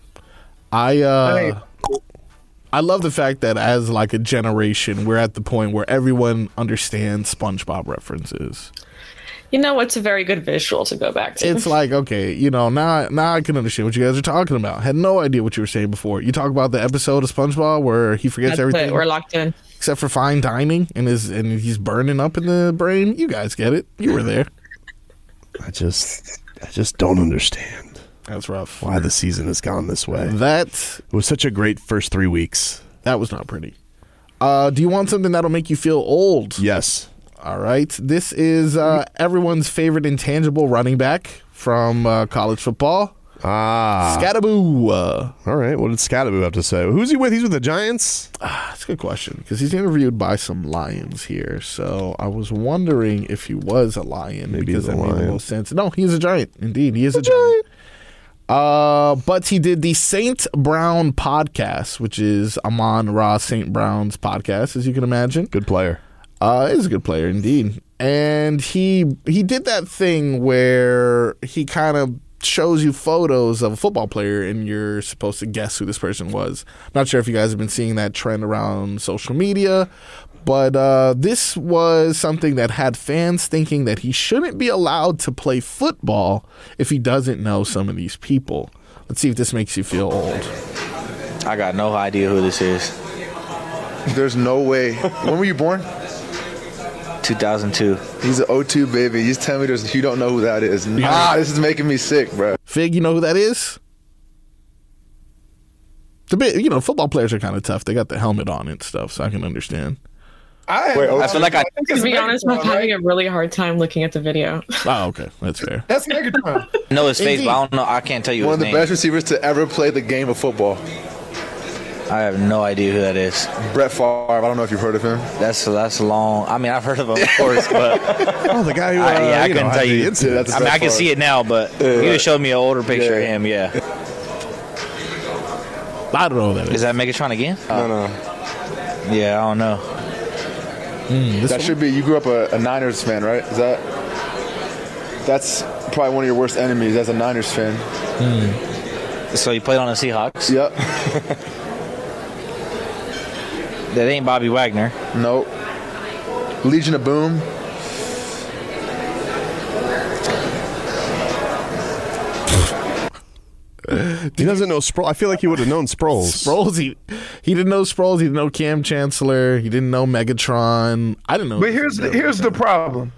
I love the fact that as like a generation, we're at the point where everyone understands SpongeBob references.
You know, it's a very good visual to go back to.
It's like, okay, you know, now I can understand what you guys are talking about. Had no idea what you were saying before. You talk about the episode of SpongeBob where he forgets everything.
We're locked in.
Except for fine dining and he's burning up in the brain. You guys get it. You were there.
I just don't understand.
That's rough.
Why the season has gone this way.
It
was such a great first 3 weeks.
That was not pretty. Do you want something that'll make you feel old?
Yes.
All right. This is everyone's favorite intangible running back from college football. Scattaboo.
All right. What did Scattaboo have to say? Who's he with? He's with the Giants?
That's a good question because he's interviewed by some Lions here. So I was wondering if he was a Lion.
Maybe
because
he's a
that made
Lion.
the most sense. No, he's a Giant. Indeed, he is a Giant. But he did the St. Brown podcast, which is Amon-Ra St. Brown's podcast, as you can imagine.
Good player.
He's a good player, indeed. And he did that thing where he kind of shows you photos of a football player and you're supposed to guess who this person was. Not sure if you guys have been seeing that trend around social media, but this was something that had fans thinking that he shouldn't be allowed to play football if he doesn't know some of these people. Let's see if this makes you feel old.
I got no idea who this is.
There's no way. When were you born?
2002.
He's an 02 baby. You just tell me you don't know who that is. This is making me sick, bro.
Fig, you know who that is? Football players are kind of tough. They got the helmet on and stuff, so I can understand.
I feel like to be honest, I'm having a really hard time looking at the video.
Oh, okay. That's fair.
That's Megatron.
I know his face, but I don't know. I can't tell you
One
his
of the
name.
best receivers to ever play the game of football.
I have no idea who that is.
Brett Favre. I don't know if you've heard of him.
That's long. I mean, I've heard of him, of course, but
the guy who
I couldn't tell you.
Incident.
I mean, I can see it now, but you just showed me an older picture of him. Yeah.
I don't know who that is.
Is that Megatron again?
No.
Yeah, I don't know.
That should be. You grew up a Niners fan, right? That's probably one of your worst enemies as a Niners fan.
So you played on the Seahawks?
Yep.
That ain't Bobby Wagner.
Nope. Legion of Boom.
He doesn't know Sproles. I feel like he would have known Sproles.
He didn't know Sproles. He didn't know Cam Chancellor. He didn't know Megatron. I didn't know.
But here's the problem.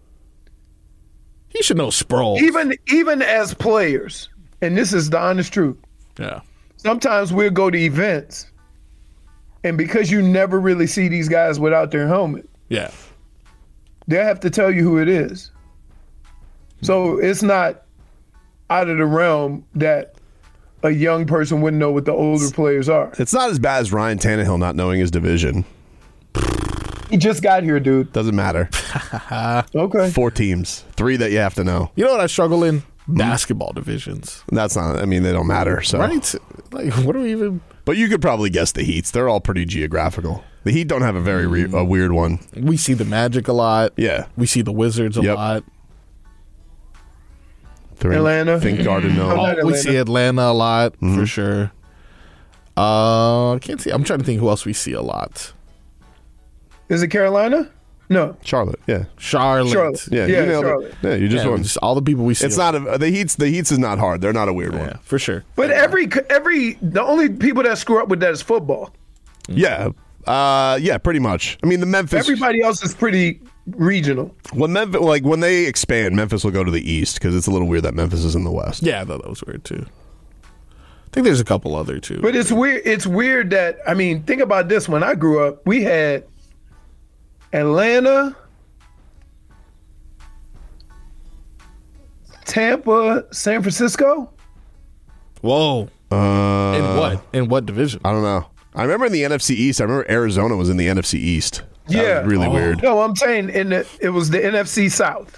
He should know Sproles.
Even as players, and this is the honest truth.
Yeah.
Sometimes we'll go to events, and because you never really see these guys without their helmet,
yeah,
they'll have to tell you who it is. So it's not out of the realm that a young person wouldn't know what the older players are.
It's not as bad as Ryan Tannehill not knowing his division.
He just got here, dude.
Doesn't matter.
Okay.
4 teams. 3 that you have to know.
You know what I struggle in? Basketball divisions.
That's not, I mean, they don't matter. So.
Right? Like, what do we even...
But you could probably guess the Heats. They're all pretty geographical. The Heat don't have a very a weird one.
We see the Magic a lot.
Yeah.
We see the Wizards a lot.
Atlanta.
Think Garden.
We see Atlanta a lot, for sure. I can't see. I'm trying to think who else we see a lot.
Is it Carolina? No.
Charlotte. Yeah.
Charlotte.
Yeah.
Yeah,
you nailed
Charlotte.
it. Yeah. You just won.
Just all the people we see.
It's not the Heats. The Heats is not hard. They're not a weird one.
For sure.
But the only people that screw up with that is football.
Yeah. Yeah. Pretty much. I mean, the Memphis.
Everybody else is pretty regional.
When when they expand, Memphis will go to the East because it's a little weird that Memphis is in the West.
Yeah, I thought that was weird too. I think there's a couple other too.
But it's weird. It's weird that, I mean, think about this. When I grew up, we had Atlanta, Tampa, San Francisco.
Whoa. In what division?
I don't know. I remember in the NFC East. I remember Arizona was in the NFC East. That was really weird.
No, I'm saying it was the NFC South.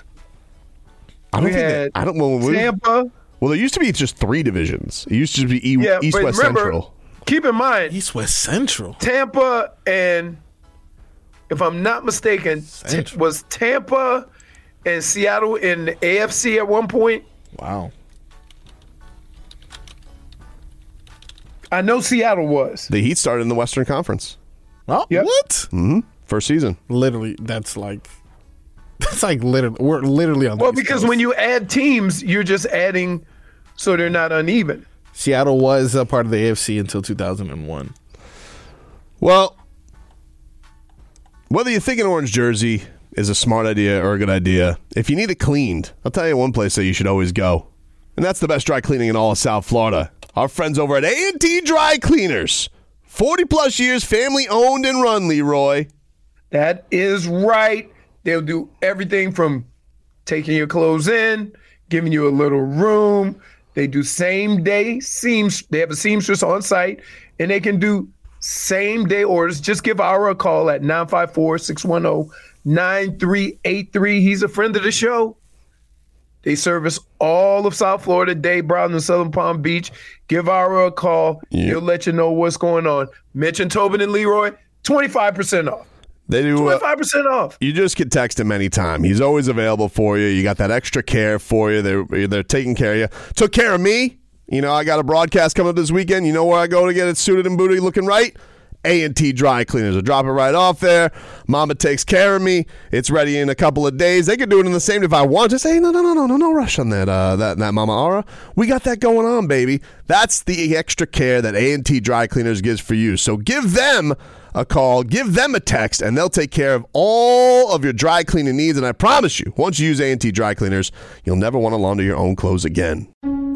Tampa.
Well, there used to be just 3 divisions. It used to be East, West, Central.
Keep in mind,
East, West, Central.
Tampa and, if I'm not mistaken, was Tampa and Seattle in the AFC at one point?
Wow.
I know Seattle was.
The Heat started in the Western Conference.
Oh, what?
Mm-hmm. First season.
Literally, that's like literally, we're literally on the East
because
Coast.
when you add teams, you're just adding so they're not uneven.
Seattle was a part of the AFC until 2001.
Well, whether you think an orange jersey is a smart idea or a good idea, if you need it cleaned, I'll tell you one place that you should always go. And that's the best dry cleaning in all of South Florida. Our friends over at A&T Dry Cleaners. 40-plus years, family-owned and run, Leroy.
That is right. They'll do everything from taking your clothes in, giving you a little room. They do same-day seams. They have a seamstress on site, and they can do same-day orders. Just give Ira a call at 954-610-9383. He's a friend of the show. They service all of South Florida, Dade, Broward, and Southern Palm Beach. Give Ira a call. He'll let you know what's going on. Mention Tobin and Leroy, 25% off.
They do
25% off.
You just can text him anytime. He's always available for you. You got that extra care for you. They're taking care of you. Took care of me. You know, I got a broadcast coming up this weekend. You know where I go to get it suited and booty looking right? A&T Dry Cleaners. I drop it right off there. Mama takes care of me. It's ready in a couple of days. They could do it in the same if I want. Just say, no rush on that that Mama Aura. We got that going on, baby. That's the extra care that A&T Dry Cleaners gives for you. So give them a call, give them a text, and they'll take care of all of your dry cleaning needs. And I promise you, once you use A&T Dry Cleaners, you'll never want to launder your own clothes again.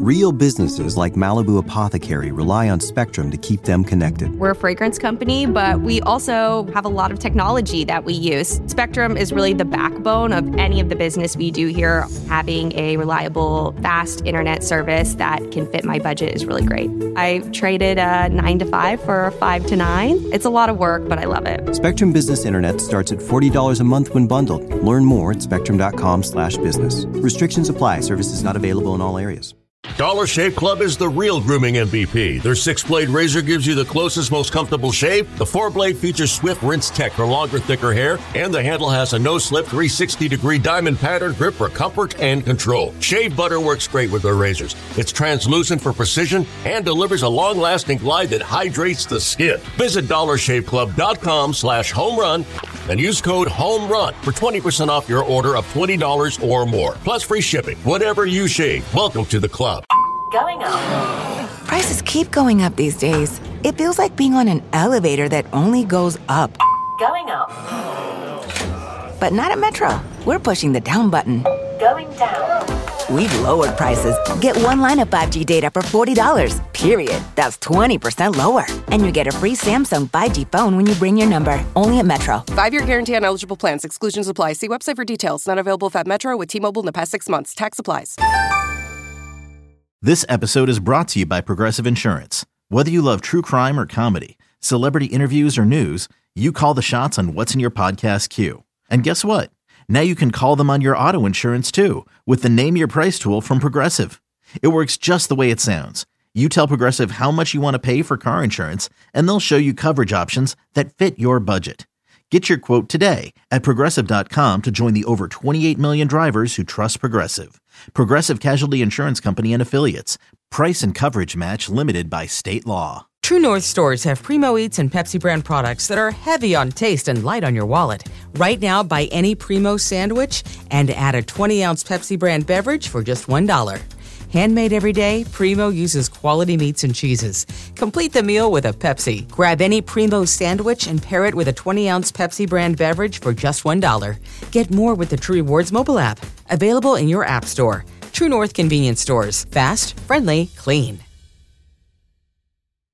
Real businesses like Malibu Apothecary rely on Spectrum to keep them connected.
We're a fragrance company, but we also have a lot of technology that we use. Spectrum is really the backbone of any of the business we do here. Having a reliable, fast internet service that can fit my budget is really great. I traded a 9 to 5 for a 5 to 9. It's a lot of work, but I love it.
Spectrum Business Internet starts at $40 a month when bundled. Learn more at spectrum.com/business. Restrictions apply. Services not available in all areas.
Dollar Shave Club is the real grooming MVP. Their 6-blade razor gives you the closest, most comfortable shave. The 4-blade features Swift Rinse Tech for longer, thicker hair, and the handle has a no-slip 360-degree diamond pattern grip for comfort and control. Shave butter works great with their razors. It's translucent for precision and delivers a long-lasting glide that hydrates the skin. Visit dollarshaveclub.com/homerun and use code HOMERUN for 20% off your order of $20 or more. Plus free shipping. Whatever you shave, welcome to the club.
Going up.
Prices keep going up these days. It feels like being on an elevator that only goes up.
Going up.
But not at Metro. We're pushing the down button.
Going down.
We've lowered prices. Get one line of 5G data for $40, period. That's 20% lower. And you get a free Samsung 5G phone when you bring your number. Only at Metro.
5-year guarantee on eligible plans. Exclusions apply. See website for details. Not available if at Metro with T-Mobile in the past 6 months. Tax applies.
This episode is brought to you by Progressive Insurance. Whether you love true crime or comedy, celebrity interviews or news, you call the shots on what's in your podcast queue. And guess what? Now you can call them on your auto insurance too with the Name Your Price tool from Progressive. It works just the way it sounds. You tell Progressive how much you want to pay for car insurance, and they'll show you coverage options that fit your budget. Get your quote today at Progressive.com to join the over 28 million drivers who trust Progressive. Progressive Casualty Insurance Company and Affiliates. Price and coverage match limited by state law.
True North stores have Primo Eats and Pepsi brand products that are heavy on taste and light on your wallet. Right now, buy any Primo sandwich and add a 20-ounce Pepsi brand beverage for just $1. Handmade every day, Primo uses quality meats and cheeses. Complete the meal with a Pepsi. Grab any Primo sandwich and pair it with a 20-ounce Pepsi brand beverage for just $1. Get more with the True Rewards mobile app. Available in your app store. True North convenience stores. Fast, friendly, clean.